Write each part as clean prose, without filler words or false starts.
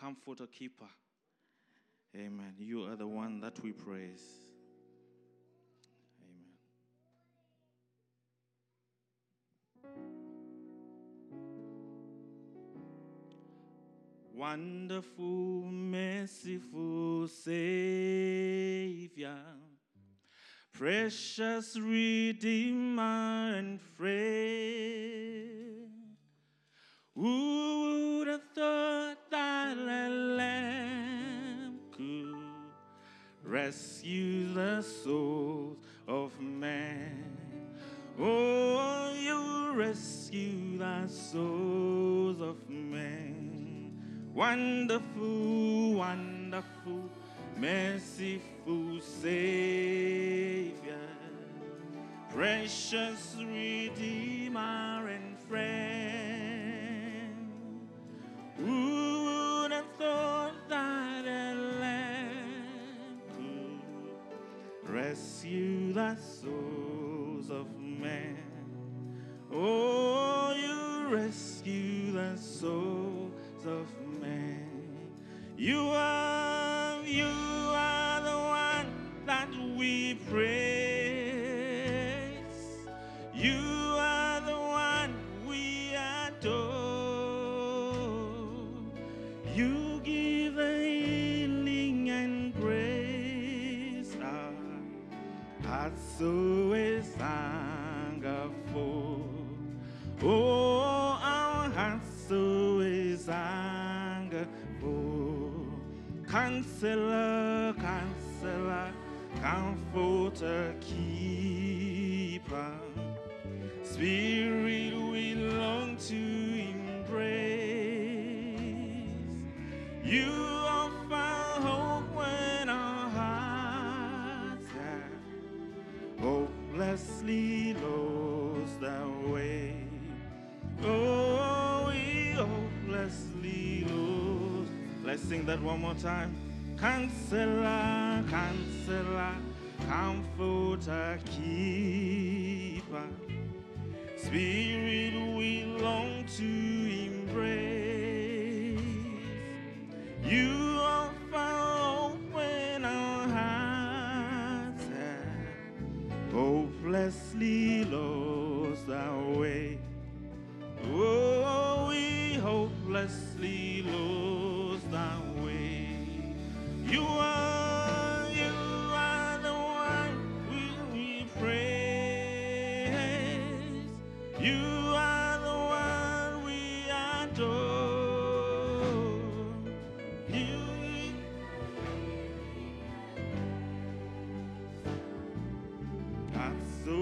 comforter, keeper. Amen. You are the one that we praise. Wonderful, merciful Savior, precious Redeemer and friend, who would have thought that a lamb could rescue the souls of man? Oh, you rescue the souls of men. Wonderful, wonderful, merciful Savior, precious Redeemer and friend, who would have thought that a lamb could rescue the souls of men? Oh, you rescue the souls of men. You are the one that we praise. You are the one we adore. You give the healing and grace. Our hearts so is hunger for. Oh, our hearts so is hunger for. Counselor, counselor, comforter, keeper, Spirit we long to embrace. You offer hope when our hearts are hopelessly lost our way. Oh, we hopelessly lost. Let's sing that one more time. Counselor, counselor, comforter, keeper, Spirit we long to embrace. You offer hope when our hearts are hopelessly lost our way. Oh, we hopelessly lost our way. You are the one we praise. You are the one we adore. You are so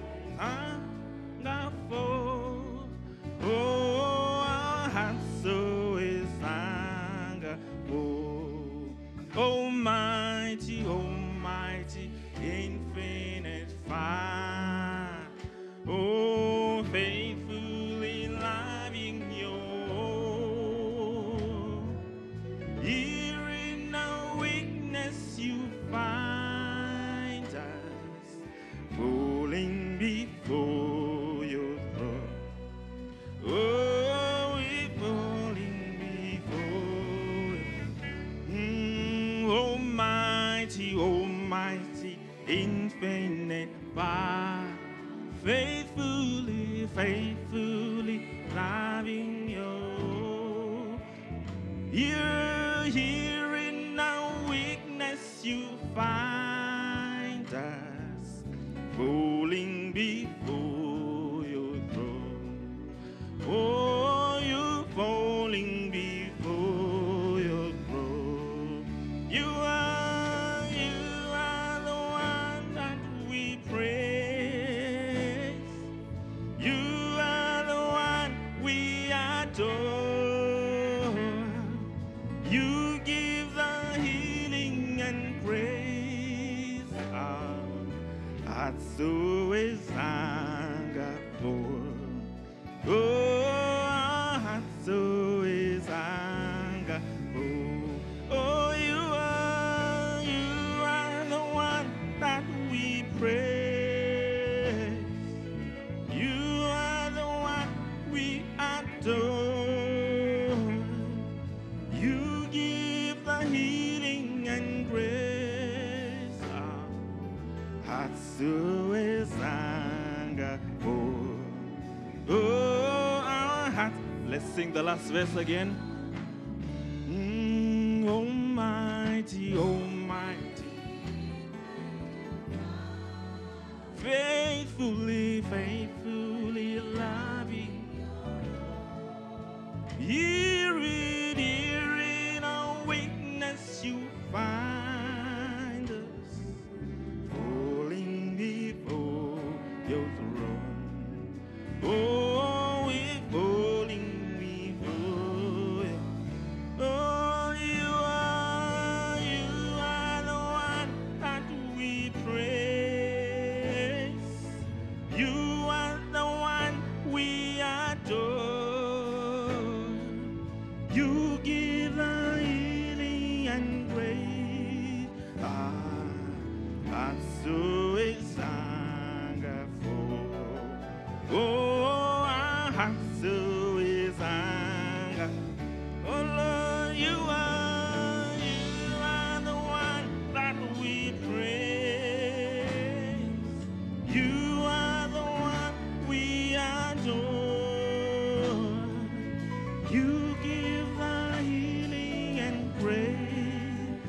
wonderful. Oh, our hearts so is wonderful. Almighty, almighty, infinite fire. Oh, faithfully loving you. Here in our weakness you find us, falling before your throne. Oh, we're falling before you. Almighty, almighty, infinite power, faithfully, faithfully loving you. Here in our weakness you find us, falling before your throne. Oh, you falling before your throne. You are the one that we praise. You are the one we adore. You give the healing and grace. Our hearts so is hunger for. Oh, our hearts so is hunger for. Oh, you are the one that we praise. You are the one we adore. You give hatsuesanga for. Oh, our heart. Let's sing the last verse again. Almighty, Almighty, faithfully, faithfully loving. Here in our weakness you find us, falling before your throne. Oh, we're falling before you. Oh, you are the one that we praise. You are the one we adore. You give the healing and grace. And so is anger for. Oh, our hearts so is anger. Oh Lord, you are the one that we praise. You are the one we adore. You give the healing and grace.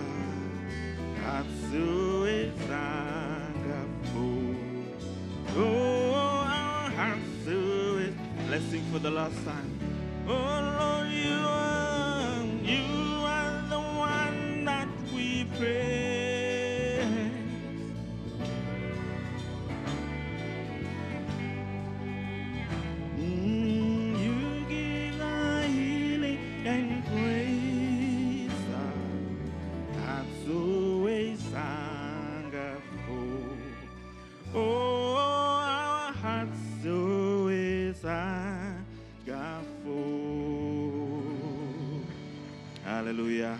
Hatsu is anger for. Oh, our Hatsu is. Let's sing for the last time. Oh Lord, you are the one that we praise. You give the healing and grace. That's always wonderful. Oh, our hearts always wonderful. Hallelujah.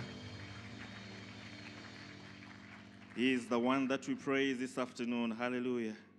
He is the one that we praise this afternoon. Hallelujah.